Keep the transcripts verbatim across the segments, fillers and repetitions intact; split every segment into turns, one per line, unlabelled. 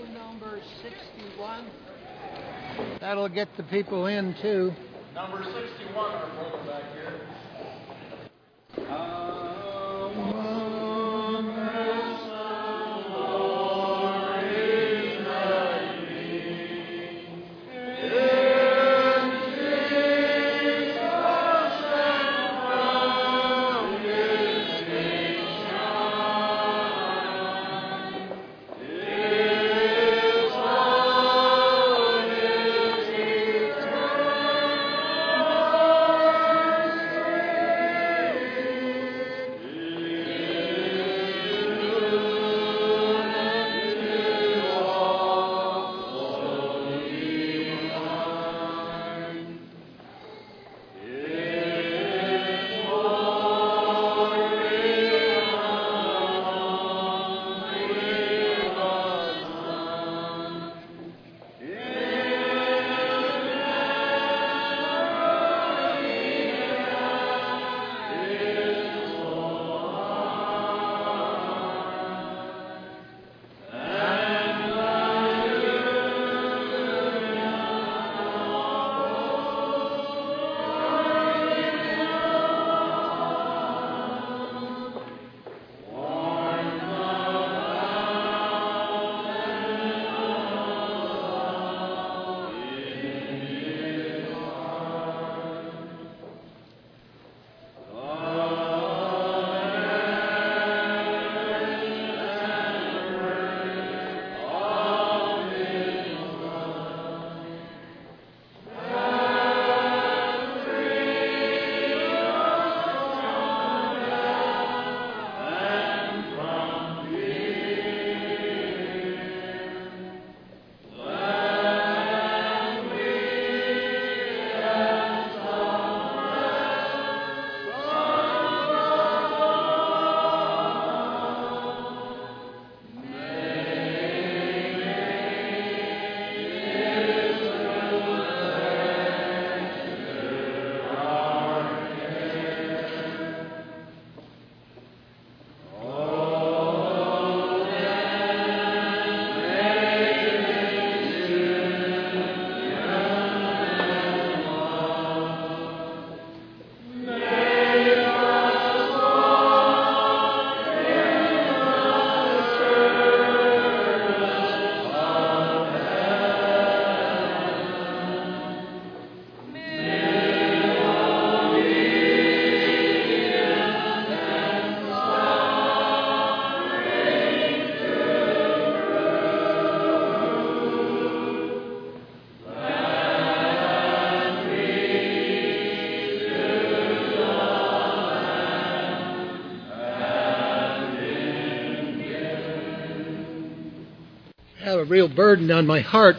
reading number sixty-one. That'll get the people in, too.
Number sixty-one, our brother back here.
A real burden on my heart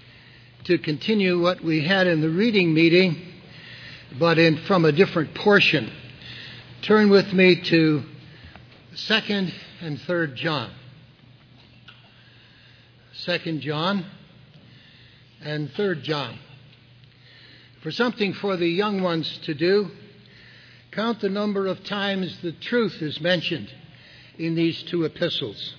to continue what we had in the reading meeting, but in from a different portion. Turn with me to Second and Third John. Second John and Third John. For something for the young ones to do, count the number of times the truth is mentioned in these two epistles.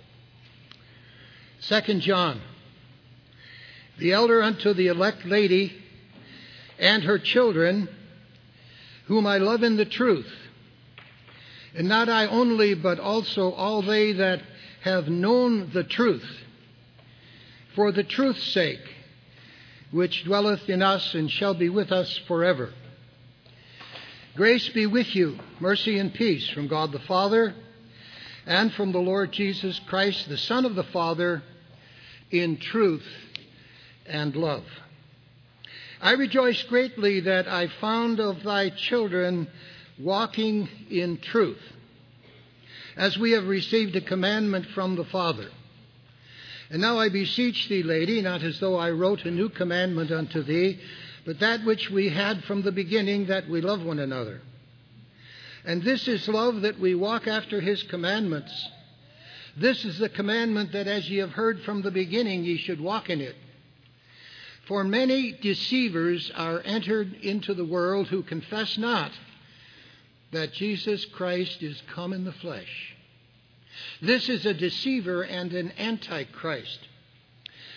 Second John, the elder unto the elect lady and her children, whom I love in the truth, and not I only, but also all they that have known the truth, for the truth's sake, which dwelleth in us and shall be with us forever. Grace be with you, mercy and peace from God the Father, and from the Lord Jesus Christ, the Son of the Father, in truth and love. I rejoice greatly that I found of thy children walking in truth, as we have received a commandment from the Father. And now I beseech thee, lady, not as though I wrote a new commandment unto thee, but that which we had from the beginning, that we love one another. And this is love, that we walk after his commandments. This is the commandment, that as ye have heard from the beginning, ye should walk in it. For many deceivers are entered into the world, who confess not that Jesus Christ is come in the flesh. This is a deceiver and an antichrist.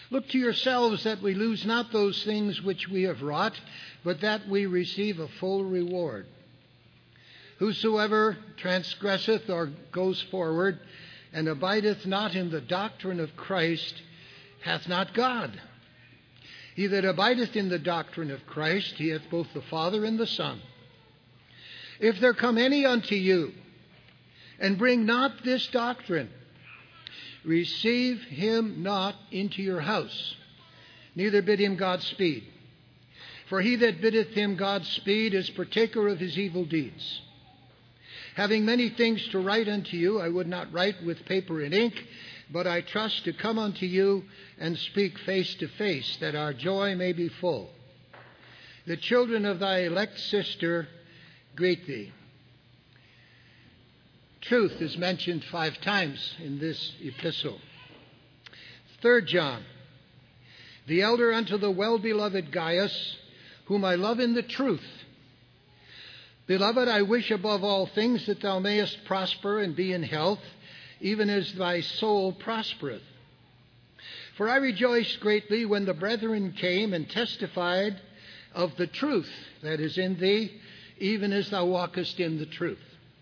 Look to yourselves that we lose not those things which we have wrought, but that we receive a full reward. Whosoever transgresseth or goes forward and abideth not in the doctrine of Christ hath not God. He that abideth in the doctrine of Christ, he hath both the Father and the Son. If there come any unto you, and bring not this doctrine, receive him not into your house, neither bid him Godspeed. For he that biddeth him Godspeed is partaker of his evil deeds. Having many things to write unto you, I would not write with paper and ink, but I trust to come unto you and speak face to face, that our joy may be full. The children of thy elect sister greet thee. Truth is mentioned five times in this epistle. Third John. The elder unto the well-beloved Gaius, whom I love in the truth. Beloved, I wish above all things that thou mayest prosper and be in health, even as thy soul prospereth. For I rejoiced greatly when the brethren came and testified of the truth that is in thee, even as thou walkest in the truth.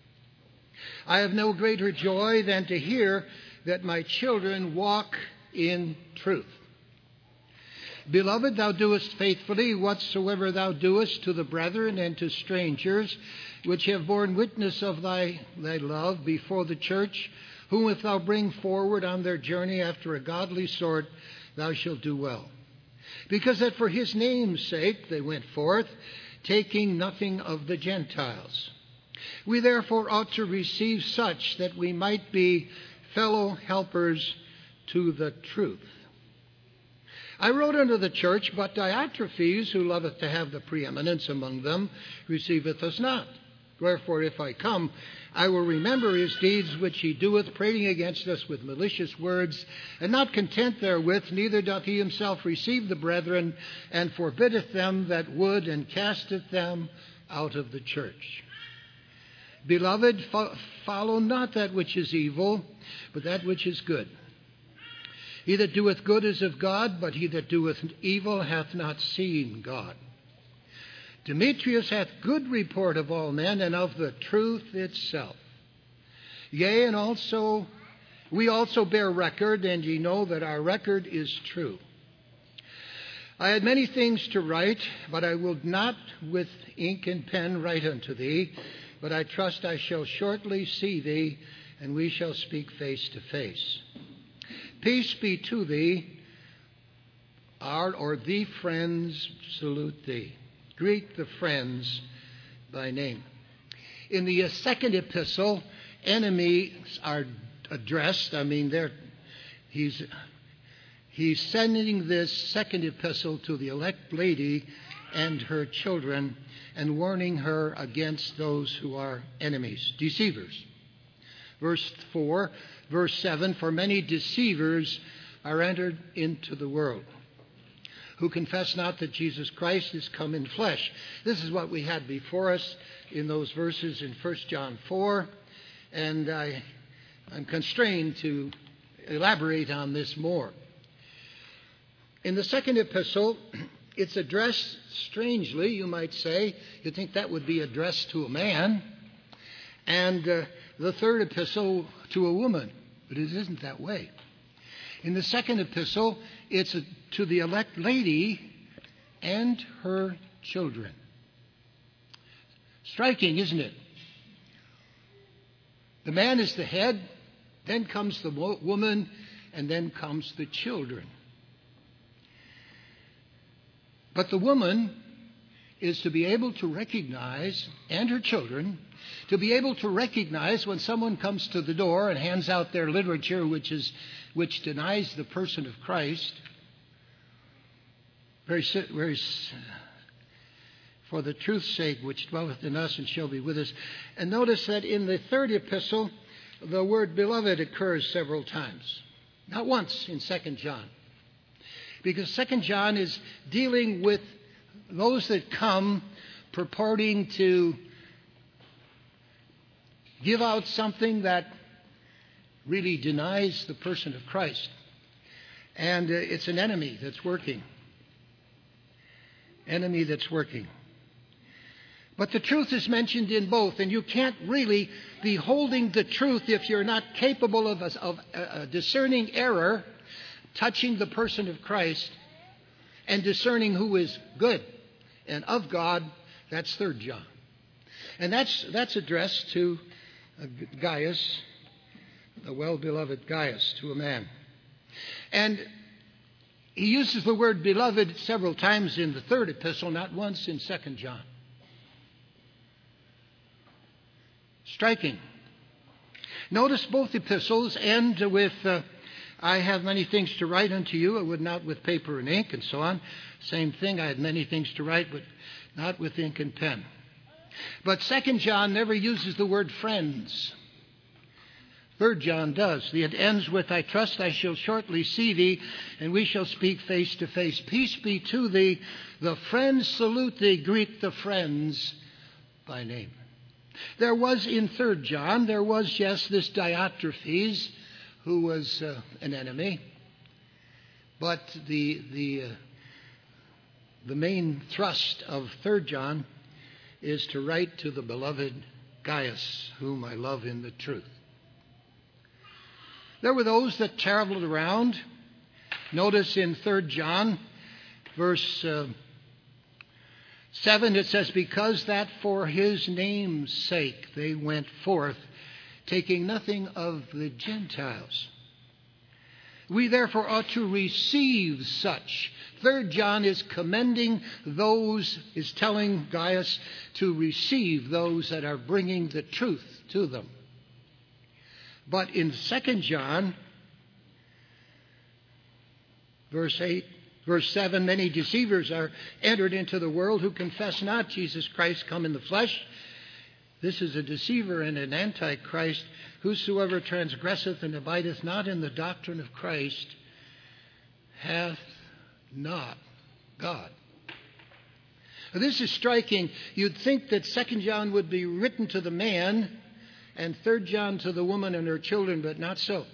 I have no greater joy than to hear that my children walk in truth. Beloved, thou doest faithfully whatsoever thou doest to the brethren and to strangers, which have borne witness of thy, thy love before the church, whom if thou bring forward on their journey after a godly sort, thou shalt do well. Because that for his name's sake they went forth, taking nothing of the Gentiles. We therefore ought to receive such, that we might be fellow helpers to the truth. I wrote unto the church, but Diotrephes, who loveth to have the preeminence among them, receiveth us not. Wherefore, if I come, I will remember his deeds which he doeth, prating against us with malicious words, and not content therewith, neither doth he himself receive the brethren, and forbiddeth them that would, and casteth them out of the church. Beloved, fo- follow not that which is evil, but that which is good. He that doeth good is of God, but he that doeth evil hath not seen God. Demetrius hath good report of all men, and of the truth itself. Yea, and also we also bear record, and ye know that our record is true. I had many things to write, but I will not with ink and pen write unto thee, but I trust I shall shortly see thee, and we shall speak face to face. Peace be to thee. Our or the friends salute thee. Greet the friends by name. In the second epistle, enemies are addressed. I mean, they're, he's, he's sending this second epistle to the elect lady and her children, and warning her against those who are enemies, deceivers. Verse four, verse seven, for many deceivers are entered into the world, who confess not that Jesus Christ is come in flesh. This is what we had before us in those verses in First John four, and I, I'm constrained to elaborate on this more. In the second epistle, it's addressed strangely, you might say. You'd think that would be addressed to a man. And uh, the third epistle to a woman. But it isn't that way. In the second epistle, it's a, to the elect lady and her children. Striking, isn't it? The man is the head, then comes the wo- woman, and then comes the children. But the woman is to be able to recognize, and her children, to be able to recognize when someone comes to the door and hands out their literature, which is which denies the person of Christ, very, very, for the truth's sake, which dwelleth in us and shall be with us. And notice that in the third epistle, the word beloved occurs several times. Not once in Second John. Because Second John is dealing with those that come purporting to give out something that really denies the person of Christ. And uh, it's an enemy that's working. Enemy that's working. But the truth is mentioned in both, and you can't really be holding the truth if you're not capable of, of uh, discerning error, touching the person of Christ, and discerning who is good and of God. That's Third John. And that's, that's addressed to uh, Gaius, the well-beloved Gaius, to a man. And he uses the word beloved several times in the third epistle, not once in Second John. Striking. Notice both epistles end with, uh, I have many things to write unto you, I would not with paper and ink, and so on. Same thing, I had many things to write, but not with ink and pen. But Second John never uses the word friends. Third John does. It ends with, I trust I shall shortly see thee, and we shall speak face to face. Peace be to thee. The friends salute thee. Greet the friends by name. There was in Third John, there was, yes, this Diotrephes, who was uh, an enemy. But the, the, uh, the main thrust of Third John is to write to the beloved Gaius, whom I love in the truth. There were those that traveled around. Notice in Third John, verse uh, seven, it says, because that for his name's sake they went forth, taking nothing of the Gentiles. We therefore ought to receive such. Third John is commending those, is telling Gaius to receive those that are bringing the truth to them. But in Second John, verse eight, verse seven, many deceivers are entered into the world who confess not Jesus Christ come in the flesh. This is a deceiver and an antichrist. Whosoever transgresseth and abideth not in the doctrine of Christ hath not God. Now, this is striking. You'd think that Second John would be written to the man and Third John to the woman and her children, but not so.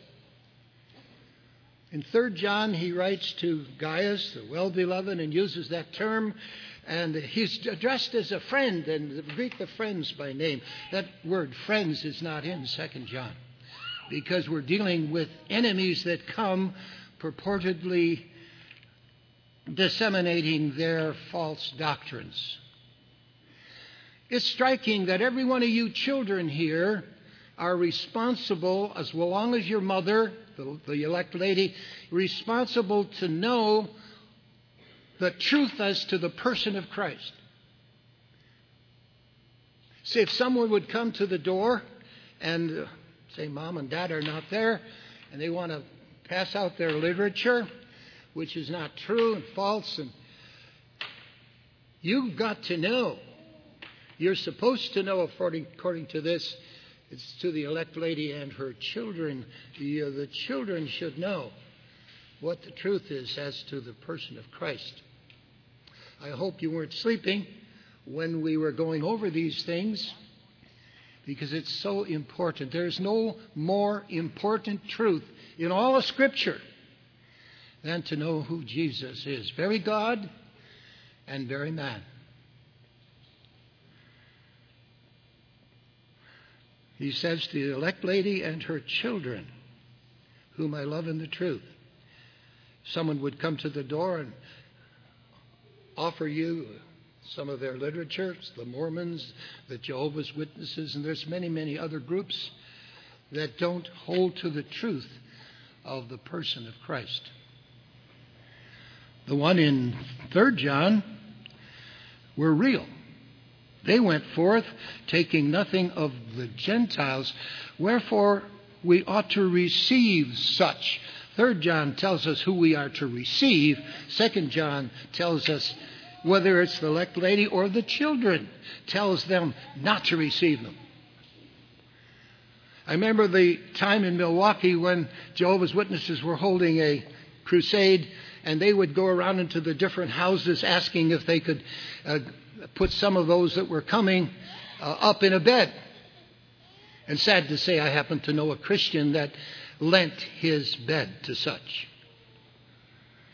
In Third John, he writes to Gaius, the well-beloved, and uses that term, and he's addressed as a friend, and greet the friends by name. That word friends is not in Second John, because we're dealing with enemies that come purportedly disseminating their false doctrines. It's striking that every one of you children here are responsible, as long as your mother, the, the elect lady, responsible to know the truth as to the person of Christ. See, if someone would come to the door and uh, say mom and dad are not there, and they want to pass out their literature, which is not true and false, and you've got to know. You're supposed to know, according, according to this, it's to the elect lady and her children. The, uh, the children should know what the truth is as to the person of Christ. I hope you weren't sleeping when we were going over these things, because it's so important. There's no more important truth in all of Scripture than to know who Jesus is. Very God and very man. He says to the elect lady and her children, whom I love in the truth. Someone would come to the door and offer you some of their literature, the Mormons, the Jehovah's Witnesses, and there's many, many other groups that don't hold to the truth of the person of Christ. The one in Third John were real. They went forth, taking nothing of the Gentiles. Wherefore, we ought to receive such. Third John tells us who we are to receive. Second John tells us whether it's the elect lady or the children, tells them not to receive them. I remember the time in Milwaukee when Jehovah's Witnesses were holding a crusade, and they would go around into the different houses asking if they could uh, put some of those that were coming uh, up in a bed. And sad to say, I happen to know a Christian that lent his bed to such.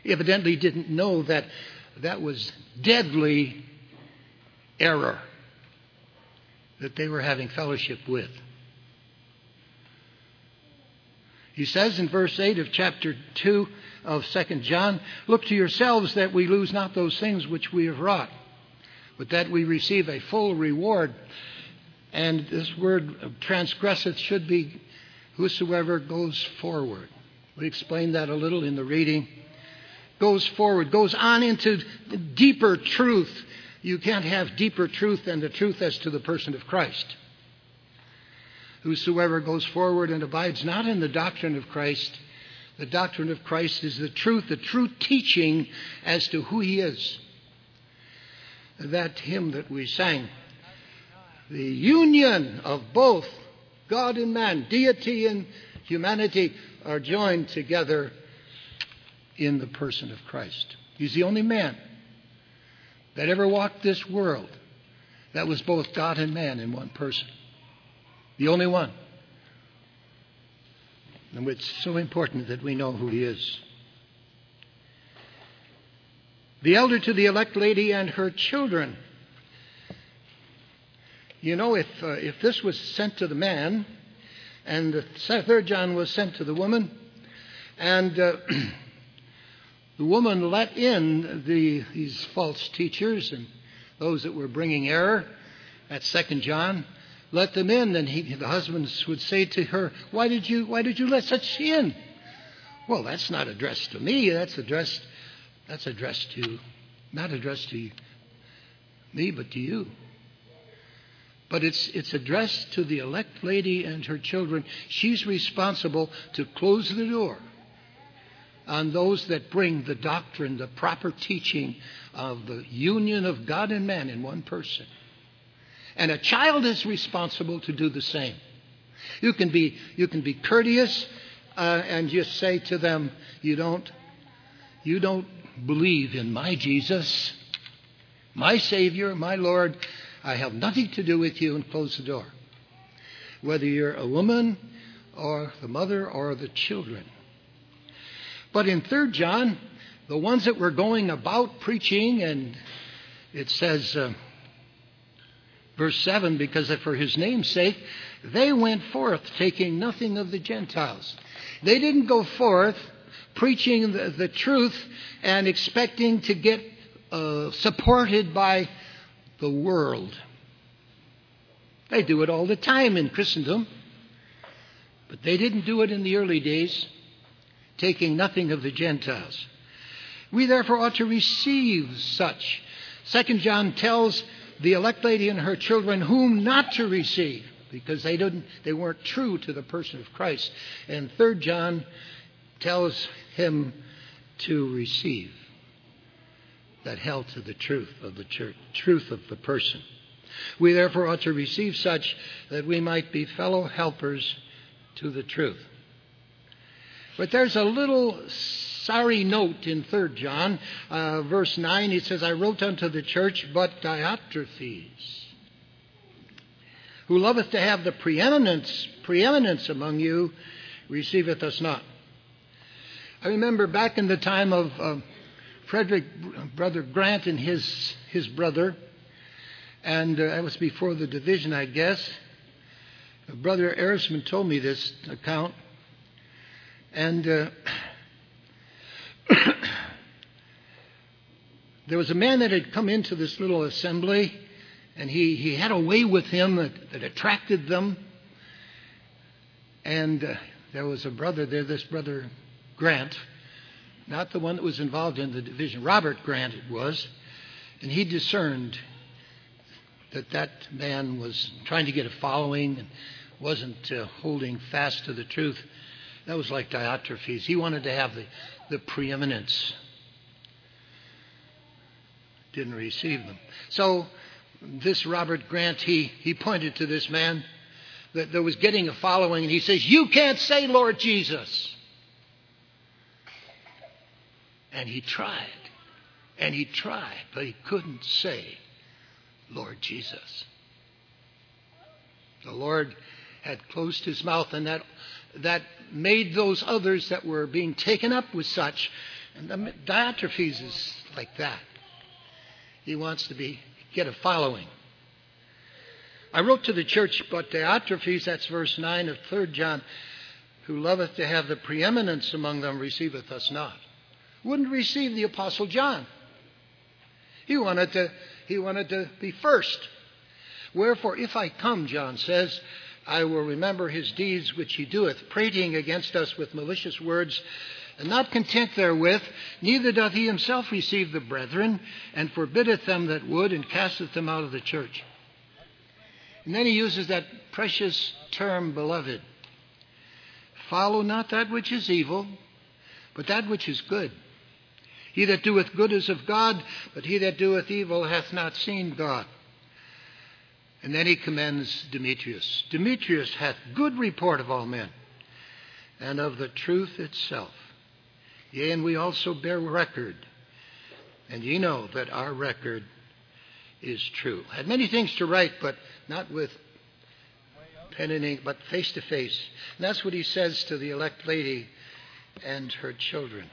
evidently didn't know that that was deadly error that they were having fellowship with. He says in verse eight of chapter two of Second John, "Look to yourselves that we lose not those things which we have wrought, but that we receive a full reward." And this word transgresseth should be whosoever goes forward. We explained that a little in the reading. Goes forward, goes on into deeper truth. You can't have deeper truth than the truth as to the person of Christ. Whosoever goes forward and abides not in the doctrine of Christ. The doctrine of Christ is the truth, the true teaching as to who he is. That hymn that we sang, the union of both God and man, deity and humanity, are joined together in the person of Christ. He's the only man that ever walked this world that was both God and man in one person. The only one. And it's so important that we know who he is. The elder to the elect lady and her children. You know, if uh, if this was sent to the man, and the third John was sent to the woman, and uh, the woman let in the these false teachers and those that were bringing error, that's Second John, let them in, then he, the husbands would say to her, why did you why did you let such in? Well, that's not addressed to me. That's addressed that's addressed to not addressed to me, but to you. But it's it's addressed to the elect lady and her children. She's responsible to close the door on those that bring the doctrine, the proper teaching of the union of God and man in one person. And a child is responsible to do the same. You can be you can be courteous uh, and just say to them, you don't you don't believe in my Jesus, my Savior, my Lord. I have nothing to do with you, and close the door. Whether you're a woman or the mother or the children. But in Third John, the ones that were going about preaching, and it says, uh, verse seven, because for his name's sake, they went forth taking nothing of the Gentiles. They didn't go forth preaching the, the truth and expecting to get uh, supported by the world. They do it all the time in Christendom, but they didn't do it in the early days, taking nothing of the Gentiles. We therefore ought to receive such. Second John tells the elect lady and her children whom not to receive, because they didn't, they weren't true to the person of Christ. And Third John tells him to receive, that held to the truth of the church, truth of the person. We therefore ought to receive such that we might be fellow helpers to the truth. But there's a little sorry note in Third John, uh, verse nine. He says, I wrote unto the church, but Diotrephes, who loveth to have the preeminence, preeminence among you, receiveth us not. I remember back in the time of uh, Frederick, Brother Grant and his his brother, and uh, that was before the division, I guess. Brother Erisman told me this account, and uh, there was a man that had come into this little assembly, and he, he had a way with him that, that attracted them. And uh, there was a brother there, this Brother Grant, not the one that was involved in the division. Robert Grant it was. And he discerned that that man was trying to get a following and wasn't uh, holding fast to the truth. That was like Diotrephes. He wanted to have the, the preeminence. Didn't receive them. So this Robert Grant, he, he pointed to this man that, that was getting a following, and he says, you can't say Lord Jesus. And he tried, and he tried, but he couldn't say Lord Jesus. The Lord had closed his mouth, and that that made those others that were being taken up with such And Diotrephes is like that. He wants to be get a following. I wrote to the church, but Diotrephes, that's verse nine of Third John, who loveth to have the preeminence among them, receiveth us not. Wouldn't receive the Apostle John. He wanted to, he wanted to be first. Wherefore, if I come, John says, I will remember his deeds which he doeth, prating against us with malicious words, and not content therewith, neither doth he himself receive the brethren, and forbiddeth them that would, and casteth them out of the church. And then he uses that precious term, beloved. Follow not that which is evil, but that which is good. He that doeth good is of God, but he that doeth evil hath not seen God. And then he commends Demetrius. Demetrius hath good report of all men, and of the truth itself. Yea, and we also bear record, and ye know that our record is true. I had many things to write, but not with pen and ink, but face to face. And that's what he says to the elect lady and her children.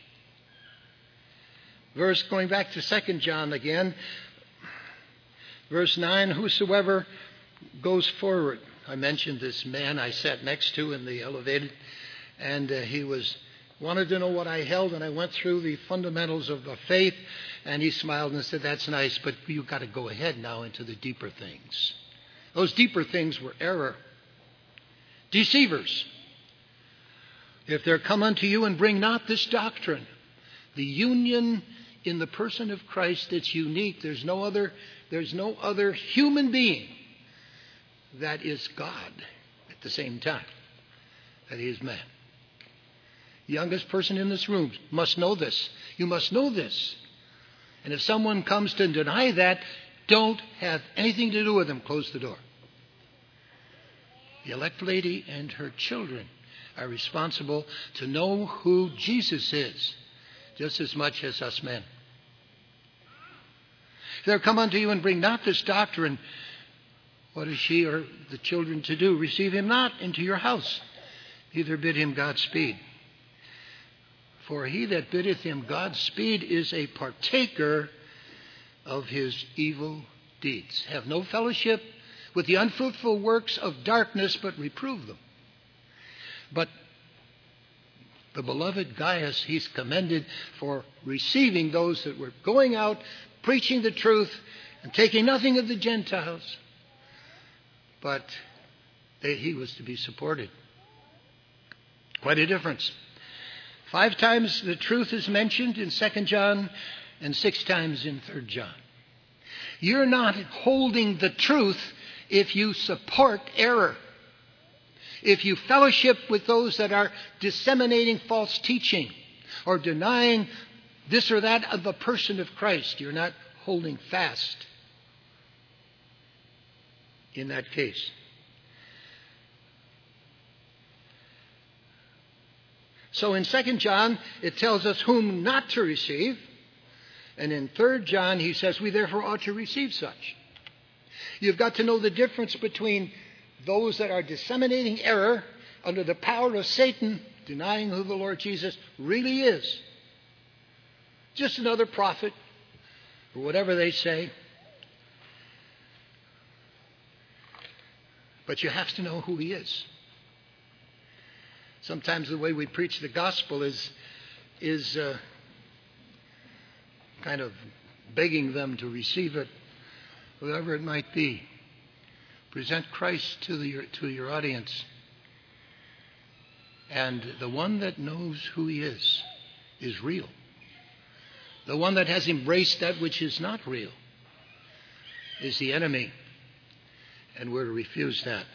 Verse, going back to Second John again, verse nine, whosoever goes forward. I mentioned this man I sat next to in the elevator, and uh, he was wanted to know what I held, and I went through the fundamentals of the faith, and he smiled and said, that's nice, but you've got to go ahead now into the deeper things. Those deeper things were error. Deceivers. If there come unto you and bring not this doctrine, the union in the person of Christ, it's unique. There's no other, there's no other human being that is God at the same time that he is man. The youngest person in this room must know this. You must know this. And if someone comes to deny that, don't have anything to do with them. Close the door. The elect lady and her children are responsible to know who Jesus is, just as much as us men. If there come unto you and bring not this doctrine, what is she or the children to do? Receive him not into your house, neither bid him Godspeed. For he that biddeth him Godspeed is a partaker of his evil deeds. Have no fellowship with the unfruitful works of darkness, but reprove them. But the beloved Gaius, he's commended for receiving those that were going out, preaching the truth, and taking nothing of the Gentiles. But they, he was to be supported. Quite a difference. Five times the truth is mentioned in Second John and six times in Third John. You're not holding the truth if you support error. If you fellowship with those that are disseminating false teaching or denying this or that of a person of Christ, you're not holding fast in that case. So in Second John, it tells us whom not to receive. And in Third John, he says we therefore ought to receive such. You've got to know the difference between those that are disseminating error under the power of Satan, denying who the Lord Jesus really is. Just another prophet, or whatever they say. But you have to know who he is. Sometimes the way we preach the gospel is, is uh, kind of begging them to receive it, whatever it might be. Present Christ to, the, to your audience. And the one that knows who he is, is real. The one that has embraced that which is not real is the enemy. And we're to refuse that.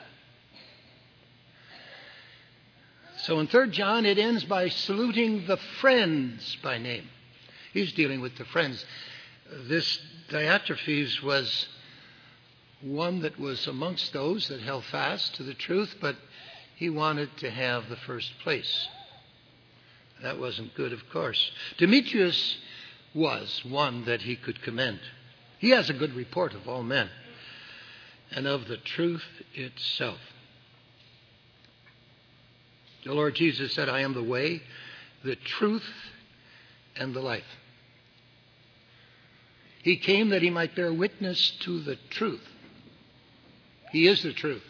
So in Third John, it ends by saluting the friends by name. He's dealing with the friends. This Diotrephes was one that was amongst those that held fast to the truth, but he wanted to have the first place. That wasn't good, of course. Demetrius was one that he could commend. He has a good report of all men and of the truth itself. The Lord Jesus said, I am the way, the truth, and the life. He came that he might bear witness to the truth. He is the truth.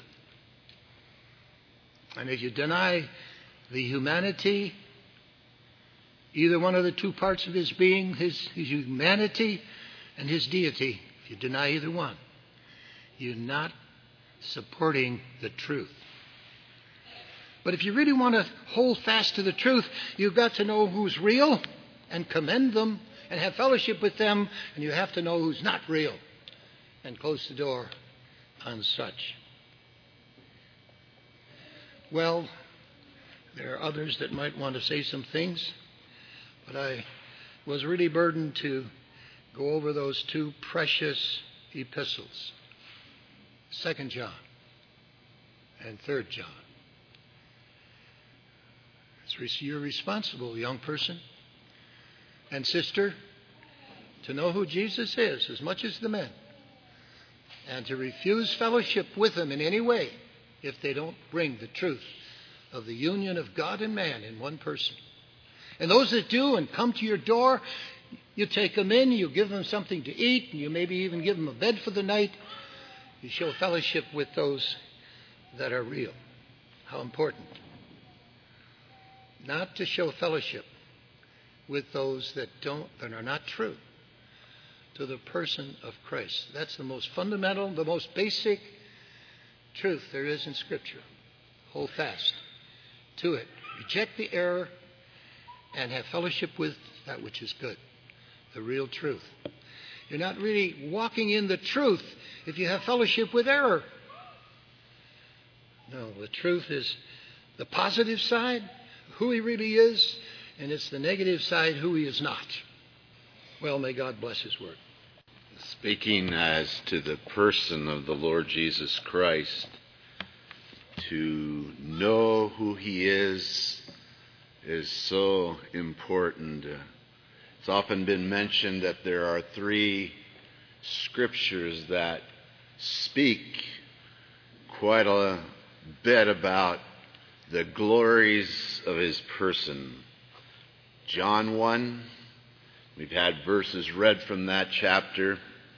And if you deny the humanity, either one of the two parts of his being, his, his humanity and his deity, if you deny either one, you're not supporting the truth. But if you really want to hold fast to the truth, you've got to know who's real and commend them and have fellowship with them, and you have to know who's not real and close the door on such. Well, there are others that might want to say some things, but I was really burdened to go over those two precious epistles, Second John and Third John. It's, you're responsible, young person and sister, to know who Jesus is as much as the men, and to refuse fellowship with them in any way if they don't bring the truth of the union of God and man in one person. And those that do and come to your door, you take them in, you give them something to eat, and you maybe even give them a bed for the night. You show fellowship with those that are real. How important. Not to show fellowship with those that don't, that are not true to the person of Christ. That's the most fundamental, the most basic truth there is in Scripture. Hold fast to it. Reject the error and have fellowship with that which is good, the real truth. You're not really walking in the truth if you have fellowship with error. No, the truth is the positive side, who he really is, and it's the negative side, who he is not. Well, may God bless his word.
Speaking as to the person of the Lord Jesus Christ, to know who he is is so important. Uh, it's often been mentioned that there are three scriptures that speak quite a bit about the glories of his person. John one, we've had verses read from that chapter.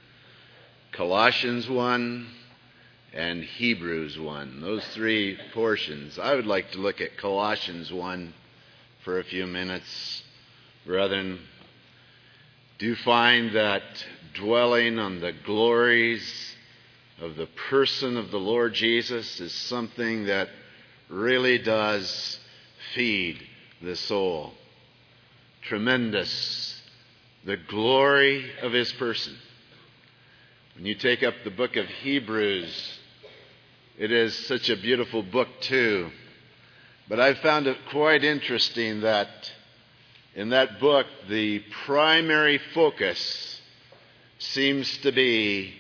Colossians one and Hebrews one. Those three portions. I would like to look at Colossians one for a few minutes. Brethren, do find that dwelling on the glories of the person of the Lord Jesus is something that really does feed the soul. Tremendous. The glory of his person. When you take up the book of Hebrews, it is such a beautiful book too. But I found it quite interesting that in that book, the primary focus seems to be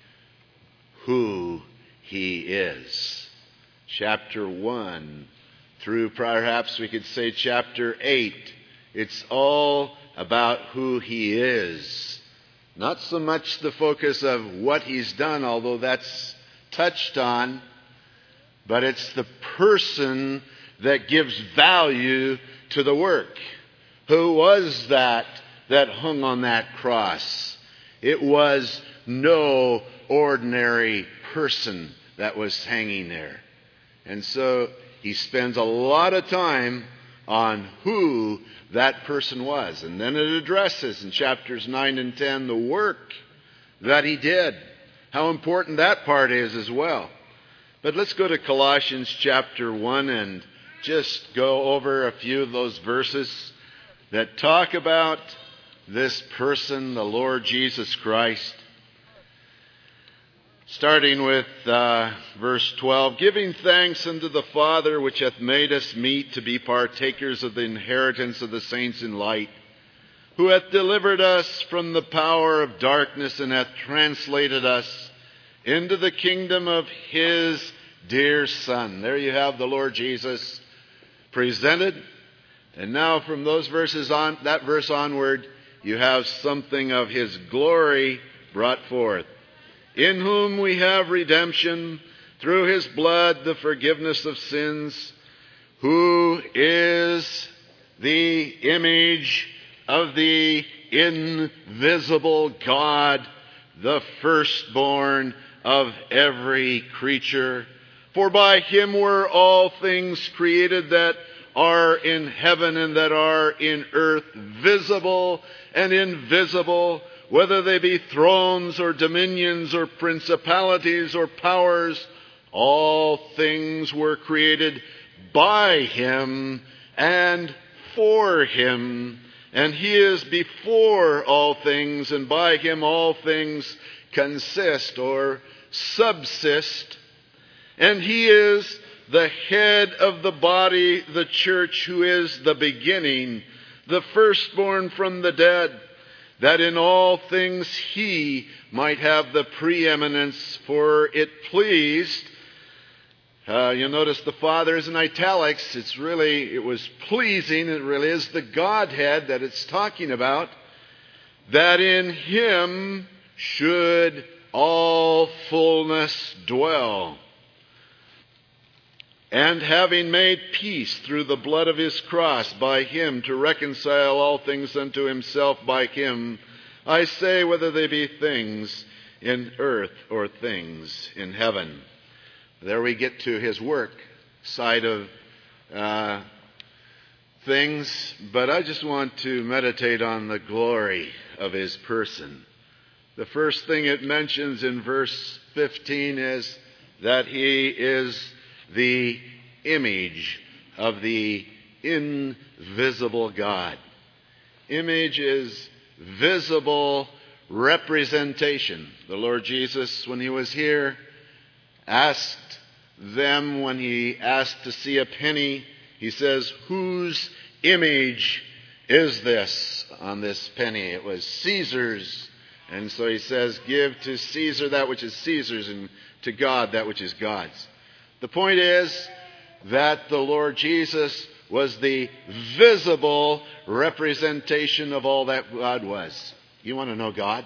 who he is. Chapter one through perhaps we could say chapter eight, it's all about who he is. Not so much the focus of what he's done, although that's touched on, but it's the person that gives value to the work. Who was that that hung on that cross? It was no ordinary person that was hanging there. And so he spends a lot of time on who that person was. And then it addresses in chapters nine and ten the work that he did. How important that part is as well. But let's go to Colossians chapter one and just go over a few of those verses that talk about this person, the Lord Jesus Christ. Starting with uh, verse twelve, giving thanks unto the Father which hath made us meet to be partakers of the inheritance of the saints in light, who hath delivered us from the power of darkness and hath translated us into the kingdom of his dear Son. There you have the Lord Jesus presented. And now from those verses on, that verse onward, you have something of his glory brought forth. In whom we have redemption through his blood, the forgiveness of sins, who is the image of the invisible God, the firstborn of every creature. For by him were all things created that are in heaven and that are in earth, visible and invisible, whether they be thrones or dominions or principalities or powers. All things were created by him and for him. And he is before all things, and by him all things consist or subsist. And he is the head of the body, the church, who is the beginning, the firstborn from the dead, that in all things he might have the preeminence, for it pleased. Uh, you'll notice the Father is in italics. It's really, it was pleasing. It really is the Godhead that it's talking about. That in him should all fullness dwell. And having made peace through the blood of his cross, by him to reconcile all things unto himself, by him, I say, whether they be things in earth or things in heaven. There we get to his work side of uh, things, but I just want to meditate on the glory of his person. The first thing it mentions in verse fifteen is that he is the image of the invisible God. Image is visible representation. The Lord Jesus, when he was here, asked them, when he asked to see a penny, he says, whose image is this on this penny? It was Caesar's. And so he says, give to Caesar that which is Caesar's, and to God that which is God's. The point is that the Lord Jesus was the visible representation of all that God was. You want to know God?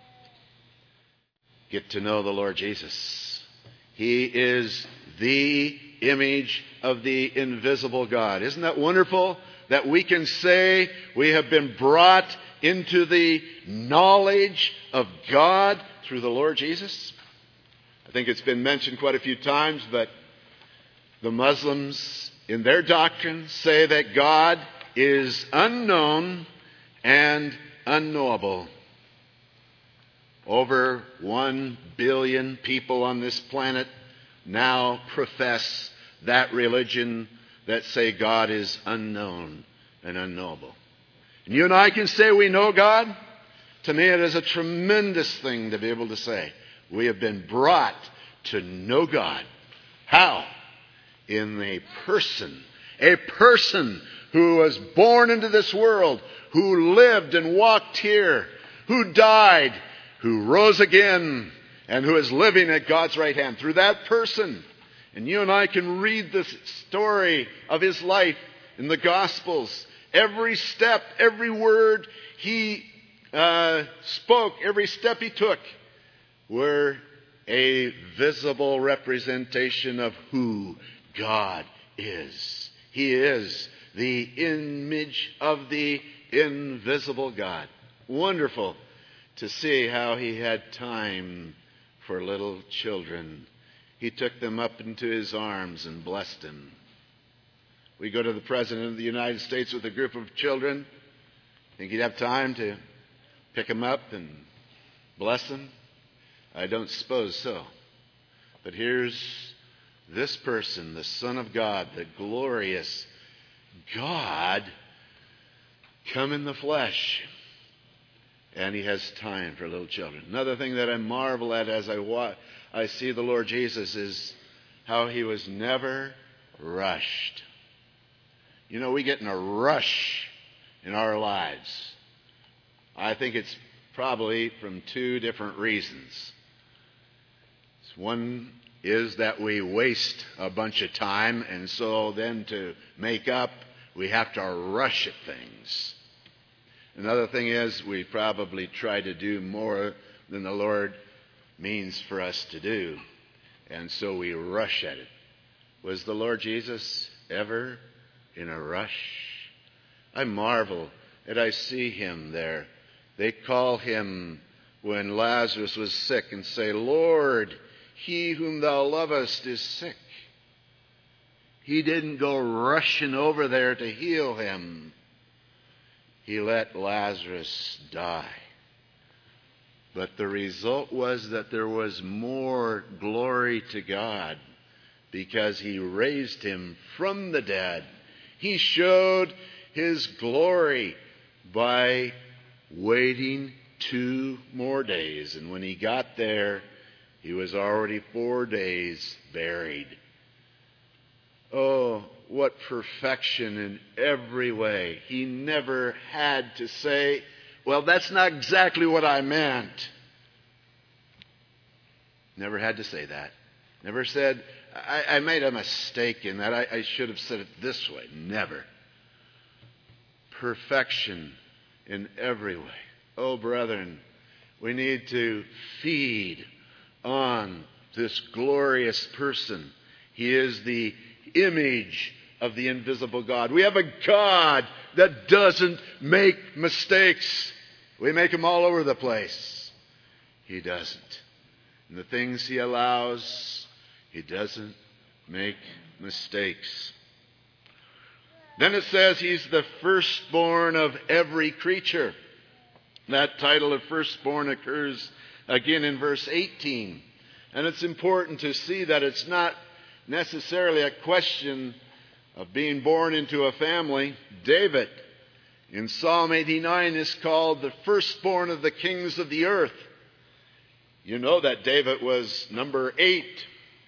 Get to know the Lord Jesus. He is the image of the invisible God. Isn't that wonderful? That we can say we have been brought into the knowledge of God through the Lord Jesus. I think it's been mentioned quite a few times, but the Muslims in their doctrine say that God is unknown and unknowable. Over one billion people on this planet now profess that religion that say God is unknown and unknowable. And you and I can say we know God. To me, it is a tremendous thing to be able to say we have been brought to know God. How? In a person. A person who was born into this world, who lived and walked here, who died, who rose again, and who is living at God's right hand. Through that person. And you and I can read the story of his life in the Gospels. Every step, every word he uh, spoke, every step he took were a visible representation of who God is. He is the image of the invisible God. Wonderful to see how he had time for little children. He took them up into his arms and blessed them. We go to the President of the United States with a group of children. Think he'd have time to pick them up and bless them? I don't suppose so. But here's this person, the Son of God, the glorious God, come in the flesh. And he has time for little children. Another thing that I marvel at as I wa- I see the Lord Jesus is how he was never rushed. You know, we get in a rush in our lives. I think it's probably from two different reasons. One is that we waste a bunch of time, and so then to make up, we have to rush at things. Another thing is we probably try to do more than the Lord means for us to do, and so we rush at it. Was the Lord Jesus ever in a rush? I marvel that I see him there. They call him when Lazarus was sick and say, Lord, he whom thou lovest is sick. He didn't go rushing over there to heal him. He let Lazarus die. But the result was that there was more glory to God because he raised him from the dead. He showed his glory by waiting two more days. And when he got there, he was already four days buried. Oh, what perfection in every way. He never had to say, well, that's not exactly what I meant. Never had to say that. Never said, I, I made a mistake in that. I, I should have said it this way. Never. Perfection in every way. Oh, brethren, we need to feed on this glorious person. He is the image of the invisible God. We have a God that doesn't make mistakes. We make them all over the place. He doesn't. And the things he allows, he doesn't make mistakes. Then it says he's the firstborn of every creature. That title of firstborn occurs again in verse eighteen. And it's important to see that it's not necessarily a question of being born into a family. David, in Psalm eighty-nine, is called the firstborn of the kings of the earth. You know that David was number eight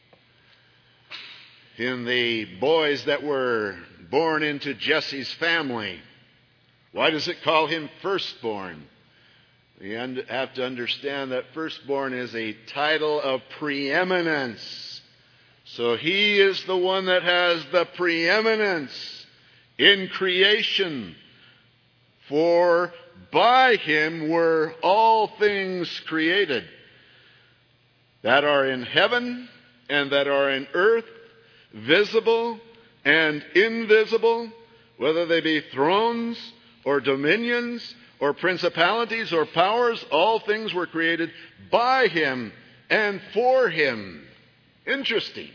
in the boys that were born into Jesse's family. Why does it call him firstborn? You have to understand that firstborn is a title of preeminence. So he is the one that has the preeminence in creation. For by him were all things created, that are in heaven and that are in earth, visible and invisible, whether they be thrones or dominions or principalities or powers. All things were created by him and for him. Interesting.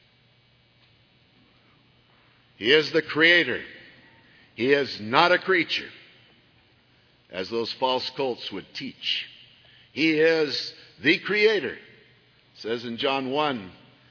He is the creator. He is not a creature, as those false cults would teach. He is the creator. It says in John one,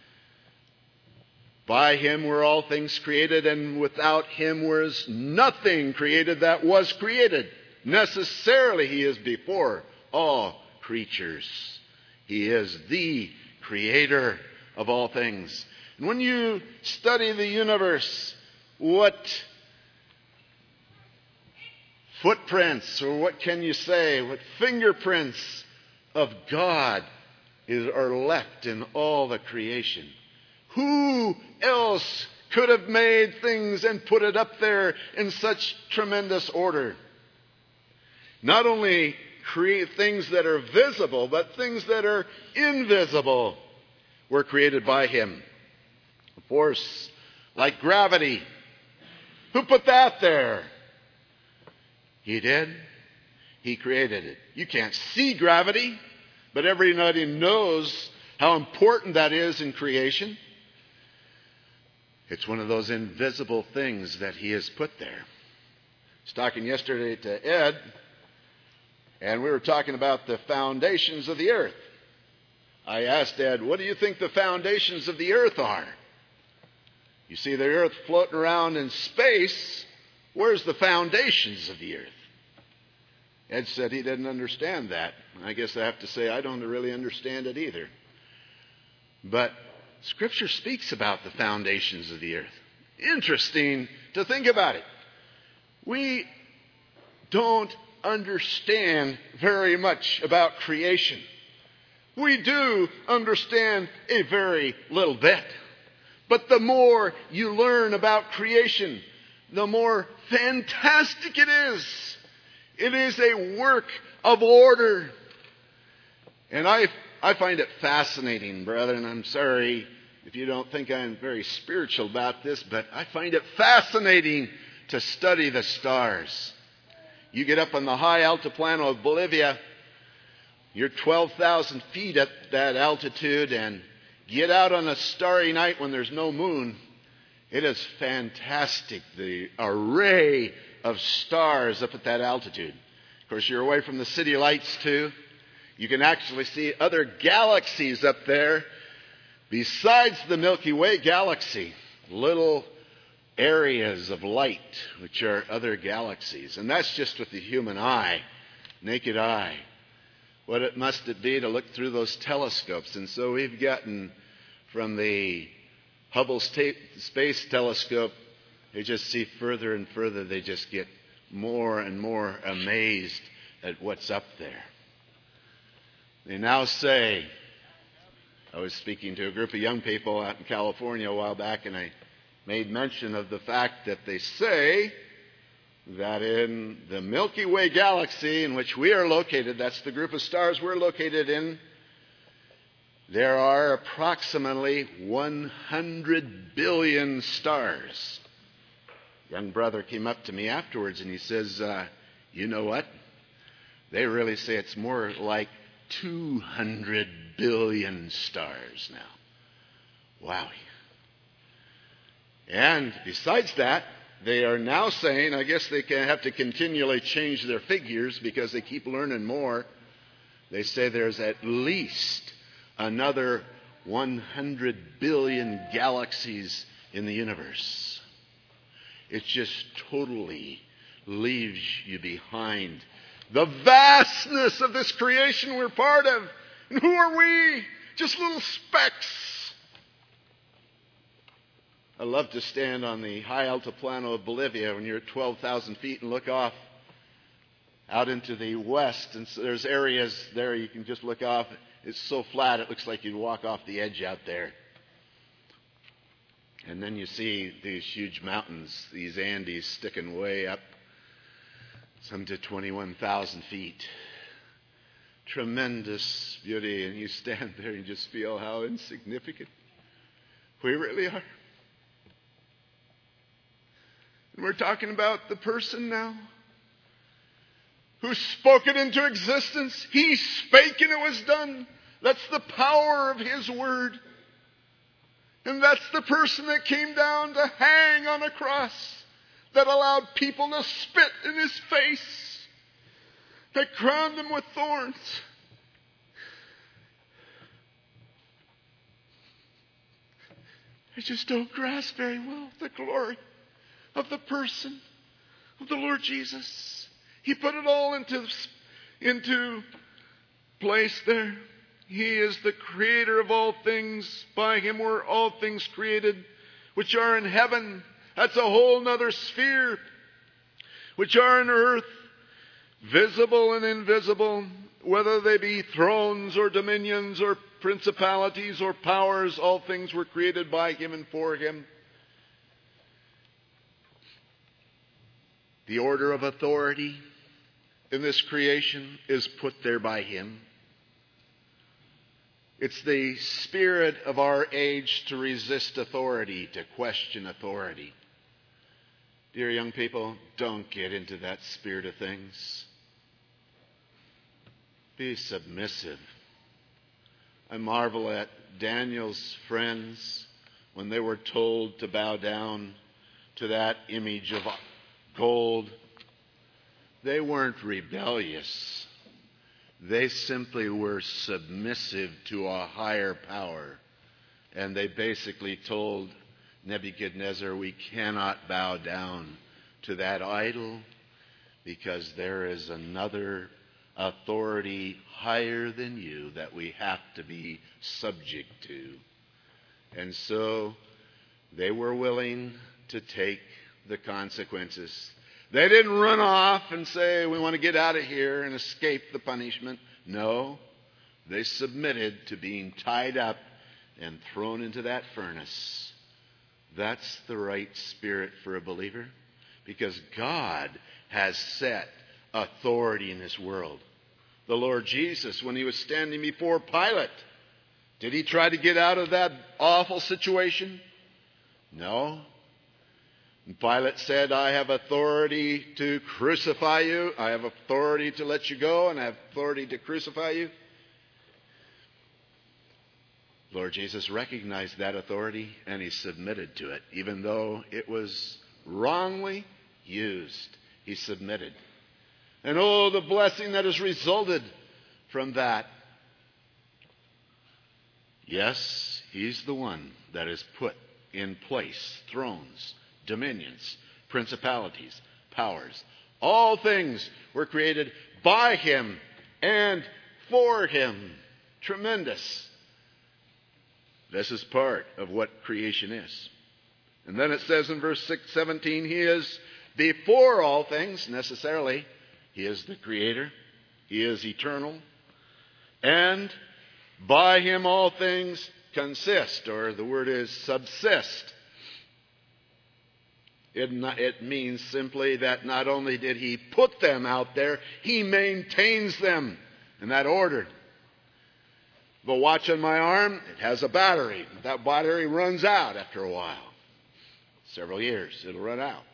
by him were all things created, and without him was nothing created that was created. Necessarily he is before all creatures. He is the creator of all things. And when you study the universe, what footprints, or what can you say, what fingerprints of God is, are left in all the creation? Who else could have made things and put it up there in such tremendous order? Not only create things that are visible, but things that are invisible were created by him. A force like gravity. Who put that there? He did. He created it. You can't see gravity, but everybody knows how important that is in creation. It's one of those invisible things that he has put there. I was talking yesterday to Ed, and we were talking about the foundations of the earth. I asked Ed, what do you think the foundations of the earth are? You see the earth floating around in space. Where's the foundations of the earth? Ed said he didn't understand that. I guess I have to say I don't really understand it either. But Scripture speaks about the foundations of the earth. Interesting to think about it. We don't understand very much about creation. We do understand a very little bit. But the more you learn about creation, the more fantastic it is. It is a work of order. And I, I find it fascinating, brethren. I'm sorry if you don't think I'm very spiritual about this, but I find it fascinating to study the stars. You get up on the high altiplano of Bolivia, you're twelve thousand feet at that altitude, and get out on a starry night when there's no moon. It is fantastic, the array of stars up at that altitude. Of course, you're away from the city lights too. You can actually see other galaxies up there besides the Milky Way galaxy. Little areas of light, which are other galaxies. And that's just with the human eye, naked eye. What it must it be to look through those telescopes. And so we've gotten from the Hubble Space Telescope, they just see further and further. They just get more and more amazed at what's up there. They now say, I was speaking to a group of young people out in California a while back, and I made mention of the fact that they say that in the Milky Way galaxy in which we are located, that's the group of stars we're located in, there are approximately one hundred billion stars. A young brother came up to me afterwards and he says, uh, you know what? They really say it's more like two hundred billion stars now. Wow. And besides that, they are now saying, I guess they can have to continually change their figures because they keep learning more. They say there's at least another one hundred billion galaxies in the universe. It just totally leaves you behind. The vastness of this creation we're part of. And who are we? Just little specks. I love to stand on the high altiplano of Bolivia when you're at twelve thousand feet and look off out into the west. And so there's areas there you can just look off. It's so flat it looks like you'd walk off the edge out there. And then you see these huge mountains, these Andes sticking way up, some to twenty-one thousand feet. Tremendous beauty. And you stand there and you just feel how insignificant we really are. And we're talking about the person now who spoke it into existence. He spake and it was done. That's the power of His word. And that's the person that came down to hang on a cross, that allowed people to spit in His face, that crowned Him with thorns. I just don't grasp very well the glory of the person of the Lord Jesus. He put it all into, into place there. He is the creator of all things. By Him were all things created, which are in heaven. That's a whole nother sphere. Which are in earth, visible and invisible, whether they be thrones or dominions or principalities or powers. All things were created by Him and for Him. The order of authority in this creation is put there by Him. It's the spirit of our age to resist authority, to question authority. Dear young people, don't get into that spirit of things. Be submissive. I marvel at Daniel's friends when they were told to bow down to that image of gold. They weren't rebellious. They simply were submissive to a higher power. And they basically told Nebuchadnezzar, we cannot bow down to that idol because there is another authority higher than you that we have to be subject to. And so they were willing to take the consequences. They didn't run off and say, we want to get out of here and escape the punishment. No, they submitted to being tied up and thrown into that furnace. That's the right spirit for a believer, because God has set authority in this world. The Lord Jesus, when He was standing before Pilate, did He try to get out of that awful situation? No. And Pilate said, I have authority to crucify you. I have authority to let you go, and I have authority to crucify you. Lord Jesus recognized that authority, and he submitted to it, even though it was wrongly used. He submitted. And oh, the blessing that has resulted from that. Yes, he's the one that has put in place thrones, dominions, principalities, powers. All things were created by him and for him. Tremendous. This is part of what creation is. And then it says in verse six, seventeen, he is before all things, necessarily. He is the creator. He is eternal. And by him all things consist, or the word is subsist. It, it means simply that not only did he put them out there, he maintains them in that order. The watch on my arm, it has a battery. That battery runs out after a while. Several years, it'll run out.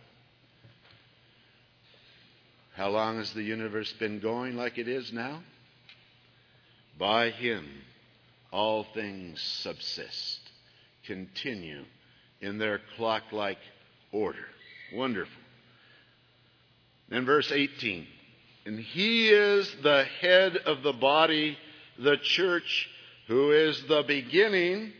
How long has the universe been going like it is now? By him, all things subsist, continue in their clock-like order. Wonderful. Then verse eighteen. And he is the head of the body, the church, who is the beginning,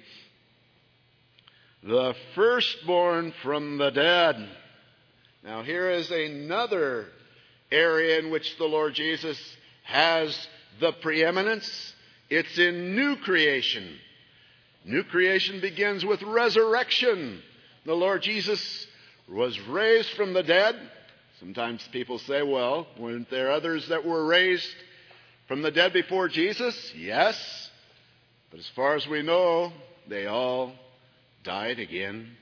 the firstborn from the dead. Now here is another area in which the Lord Jesus has the preeminence. It's in new creation. New creation begins with resurrection. The Lord Jesus was raised from the dead. Sometimes people say, well, weren't there others that were raised from the dead before Jesus? Yes. But as far as we know, they all died again.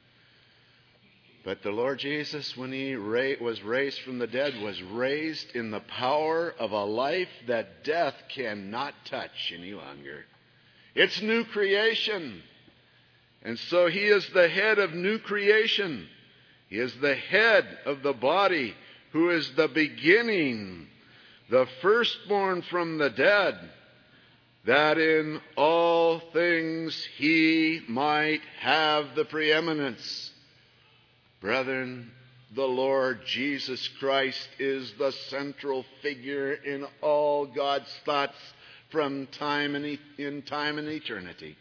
But the Lord Jesus, when he ra- was raised from the dead, was raised in the power of a life that death cannot touch any longer. It's new creation. And so he is the head of new creation. He is the head of the body, who is the beginning, the firstborn from the dead, that in all things he might have the preeminence. Brethren, the Lord Jesus Christ is the central figure in all God's thoughts from time and e- in time and eternity.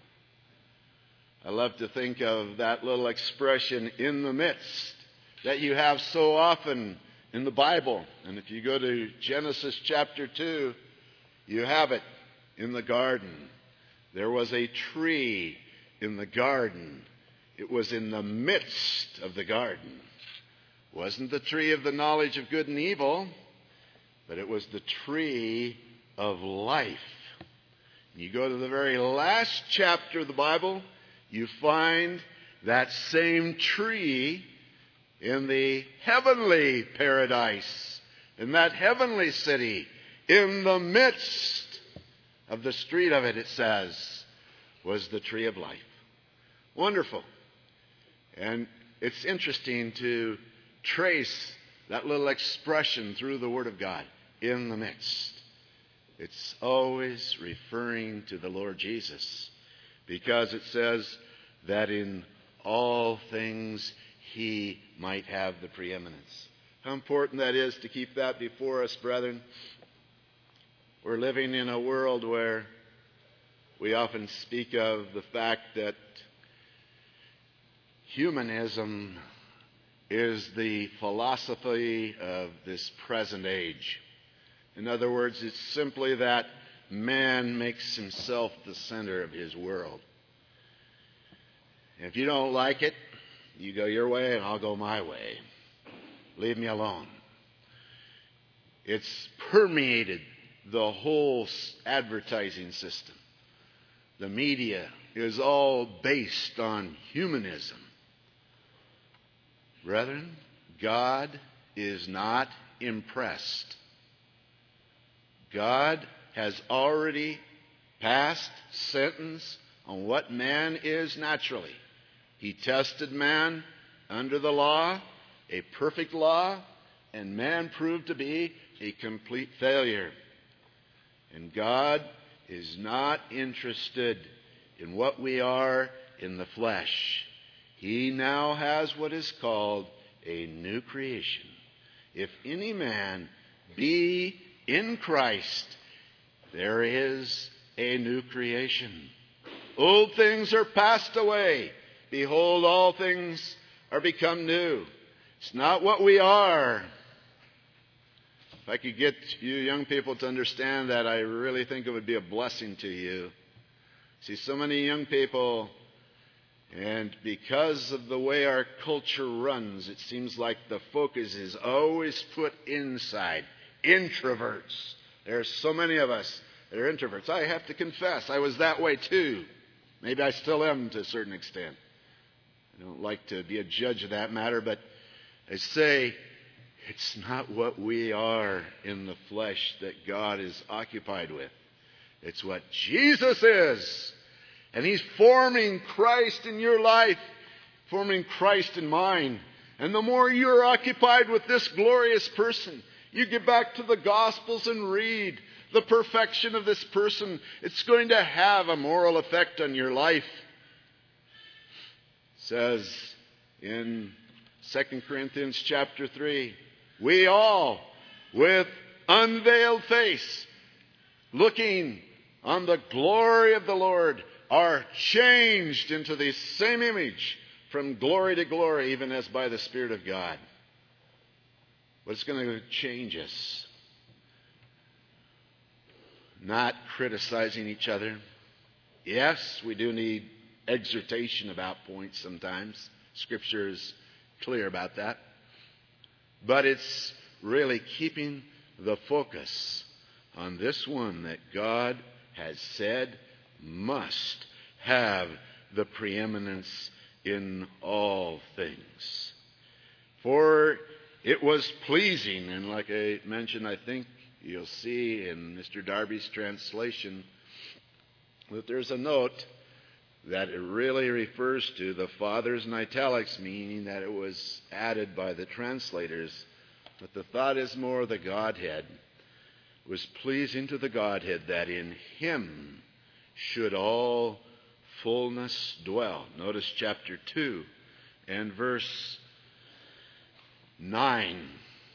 I love to think of that little expression, in the midst, that you have so often in the Bible. And if you go to Genesis chapter two, you have it in the garden. There was a tree in the garden. It was in the midst of the garden. It wasn't the tree of the knowledge of good and evil, but it was the tree of life. You go to the very last chapter of the Bible, you find that same tree in the heavenly paradise, in that heavenly city, in the midst of the street of it, it says, was the tree of life. Wonderful. And it's interesting to trace that little expression through the Word of God, in the midst. It's always referring to the Lord Jesus, because it says that in all things he might have the preeminence. How important that is to keep that before us, brethren. We're living in a world where we often speak of the fact that humanism is the philosophy of this present age. In other words, it's simply that man makes himself the center of his world. If you don't like it, you go your way and I'll go my way. Leave me alone. It's permeated the whole advertising system. The media is all based on humanism. Brethren, God is not impressed. God has already passed sentence on what man is naturally. He tested man under the law, a perfect law, and man proved to be a complete failure. And God is not interested in what we are in the flesh. He now has what is called a new creation. If any man be in Christ, there is a new creation. Old things are passed away. Behold, all things are become new. It's not what we are. If I could get you young people to understand that, I really think it would be a blessing to you. See, so many young people, and because of the way our culture runs, it seems like the focus is always put inside. Introverts. There are so many of us that are introverts. I have to confess, I was that way too. Maybe I still am to a certain extent. I don't like to be a judge of that matter, but I say it's not what we are in the flesh that God is occupied with. It's what Jesus is. And He's forming Christ in your life, forming Christ in mine. And the more you're occupied with this glorious person, you get back to the Gospels and read the perfection of this person. It's going to have a moral effect on your life. It says in Second Corinthians chapter three, we all, with unveiled face, looking on the glory of the Lord, are changed into the same image from glory to glory, even as by the Spirit of God. What's going to change us? Not criticizing each other. Yes, we do need exhortation about points sometimes. Scripture is clear about that. But it's really keeping the focus on this one that God has said must have the preeminence in all things. For it was pleasing, and like I mentioned, I think you'll see in Mister Darby's translation that there's a note that it really refers to the Father's in italics, meaning that it was added by the translators. But the thought is more the Godhead. It was pleasing to the Godhead that in Him should all fullness dwell. Notice chapter two and verse nine.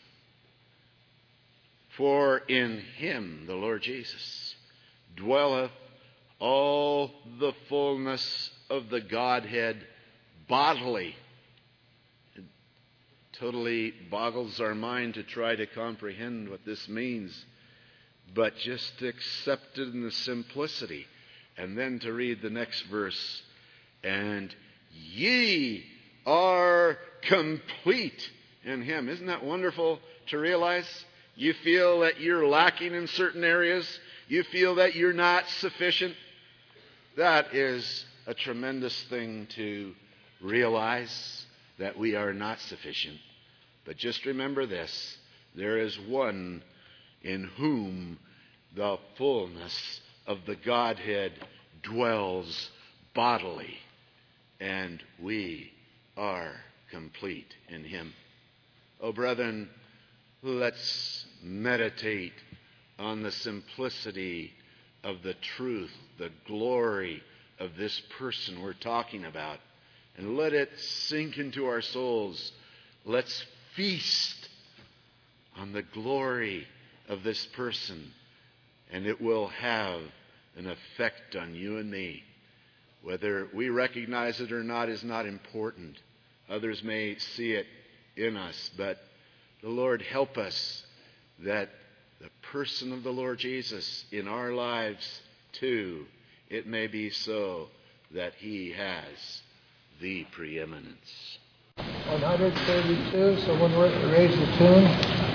For in Him, the Lord Jesus, dwelleth all the fullness of the Godhead bodily. It totally boggles our mind to try to comprehend what this means, but just to accept it in the simplicity. And then to read the next verse, and ye are complete in Him. Isn't that wonderful to realize? You feel that you're lacking in certain areas. You feel that you're not sufficient. That is a tremendous thing to realize, that we are not sufficient. But just remember this, there is one in whom the fullness of the Godhead dwells bodily, and we are complete in Him. Oh, brethren, let's meditate on the simplicity of the truth, the glory of this person we're talking about, and let it sink into our souls. Let's feast on the glory of this person, and it will have an effect on you and me. Whether we recognize it or not is not important. Others may see it in us, but the Lord help us that the person of the Lord Jesus in our lives too, it may be so that He has the preeminence.
one thirty-two, someone raise the tune.